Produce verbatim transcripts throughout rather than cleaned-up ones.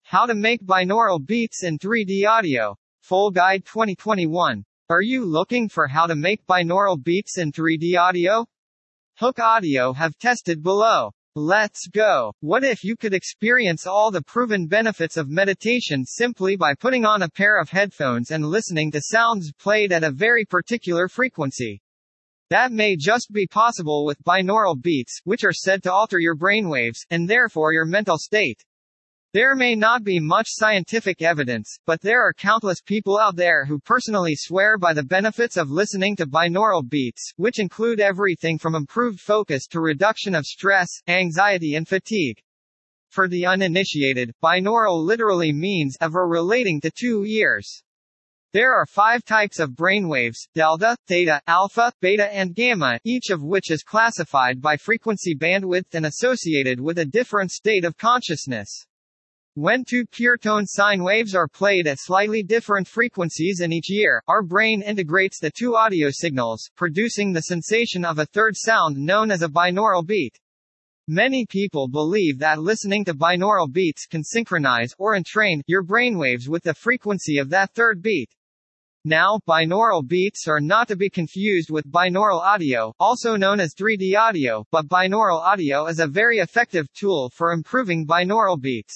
How to make binaural beats in three D audio. Full Guide twenty twenty-one. Are you looking for how to make binaural beats in three D audio? Hook Audio have tested below. Let's go. What if you could experience all the proven benefits of meditation simply by putting on a pair of headphones and listening to sounds played at a very particular frequency? That may just be possible with binaural beats, which are said to alter your brainwaves, and therefore your mental state. There may not be much scientific evidence, but there are countless people out there who personally swear by the benefits of listening to binaural beats, which include everything from improved focus to reduction of stress, anxiety and fatigue. For the uninitiated, binaural literally means of or relating to two ears. There are five types of brainwaves: delta, theta, alpha, beta and gamma, each of which is classified by frequency bandwidth and associated with a different state of consciousness. When two pure tone sine waves are played at slightly different frequencies in each ear, our brain integrates the two audio signals, producing the sensation of a third sound known as a binaural beat. Many people believe that listening to binaural beats can synchronize, or entrain, your brainwaves with the frequency of that third beat. Now, binaural beats are not to be confused with binaural audio, also known as three D audio, but binaural audio is a very effective tool for improving binaural beats.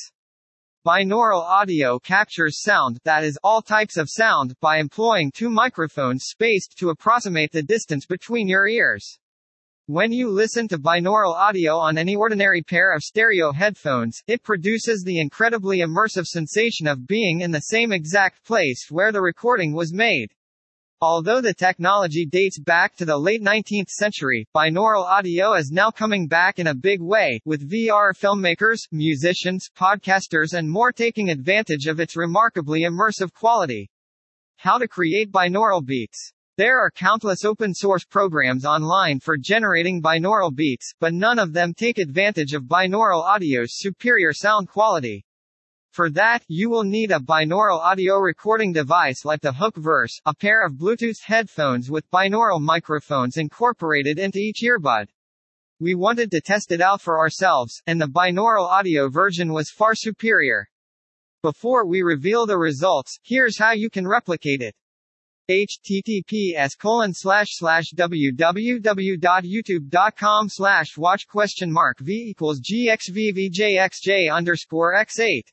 Binaural audio captures sound, that is, all types of sound, by employing two microphones spaced to approximate the distance between your ears. When you listen to binaural audio on any ordinary pair of stereo headphones, it produces the incredibly immersive sensation of being in the same exact place where the recording was made. Although the technology dates back to the late nineteenth century, binaural audio is now coming back in a big way, with V R filmmakers, musicians, podcasters and more taking advantage of its remarkably immersive quality. How to create binaural beats. There are countless open-source programs online for generating binaural beats, but none of them take advantage of binaural audio's superior sound quality. For that, you will need a binaural audio recording device like the Hookverse, a pair of Bluetooth headphones with binaural microphones incorporated into each earbud. We wanted to test it out for ourselves, and the binaural audio version was far superior. Before we reveal the results, here's how you can replicate it. https colon slash slash www.youtube.com slash watch question mark v equals gxvvjxj underscore x8.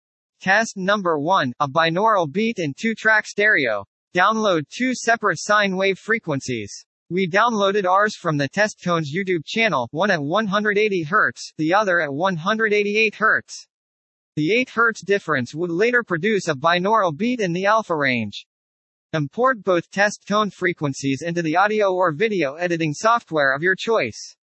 Test number one, a binaural beat in two-track stereo. Download two separate sine wave frequencies. We downloaded ours from the Test Tones YouTube channel, one at one hundred eighty hertz, the other at one hundred eighty-eight hertz. The eight hertz difference would later produce a binaural beat in the alpha range. Import both test tone frequencies into the audio or video editing software of your choice.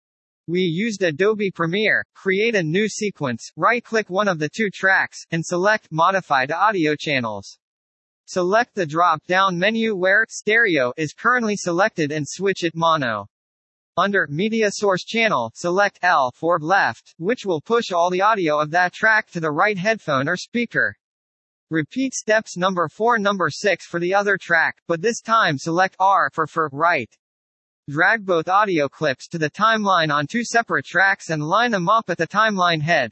We used Adobe Premiere. Create a new sequence, right-click one of the two tracks, and select Modify to Audio Channels. Select the drop-down menu where Stereo is currently selected and switch it Mono. Under Media Source Channel, select L for Left, which will push all the audio of that track to the right headphone or speaker. Repeat steps number four number six for the other track, but this time select R for for right. Drag both audio clips to the timeline on two separate tracks and line them up at the timeline head.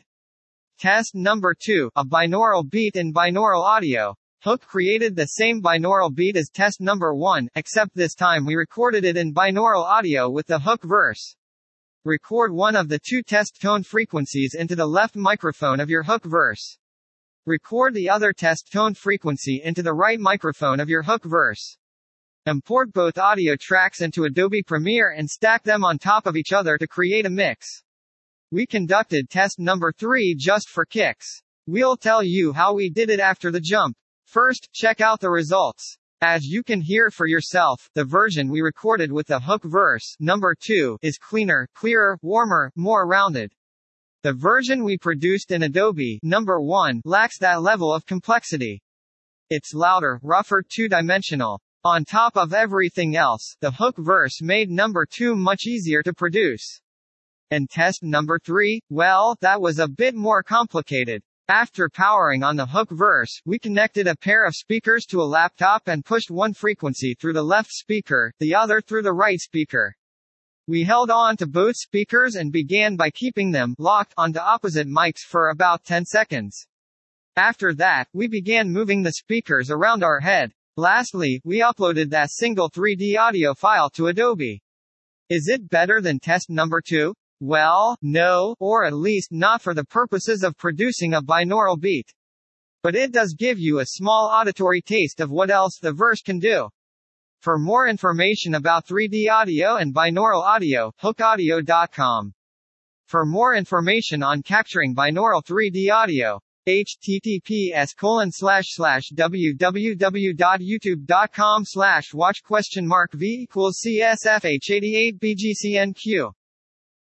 Test number two, a binaural beat in binaural audio. Hook created the same binaural beat as test number one, except this time we recorded it in binaural audio with the Hookverse. Record one of the two test tone frequencies into the left microphone of your Hookverse. Record the other test tone frequency into the right microphone of your Hookverse. Import both audio tracks into Adobe Premiere and stack them on top of each other to create a mix. We conducted test number three just for kicks. We'll tell you how we did it after the jump. First, check out the results. As you can hear for yourself, the version we recorded with the Hookverse number two is cleaner, clearer, warmer, more rounded. The version we produced in Adobe number one lacks that level of complexity. It's louder, rougher, two-dimensional. On top of everything else, the Hookverse made number two much easier to produce. And test number three, well, that was a bit more complicated. After powering on the Hookverse, we connected a pair of speakers to a laptop and pushed one frequency through the left speaker, the other through the right speaker. We held on to both speakers and began by keeping them locked onto opposite mics for about ten seconds. After that, we began moving the speakers around our head. Lastly, we uploaded that single three D audio file to Adobe. Is it better than test number two? Well, no, or at least not for the purposes of producing a binaural beat. But it does give you a small auditory taste of what else the Verse can do. For more information about three D audio and binaural audio, hook audio dot com. For more information on capturing binaural three D audio, https colon slash slash www.youtube.com slash watch question mark v equals csf h eighty-eight bgcnq.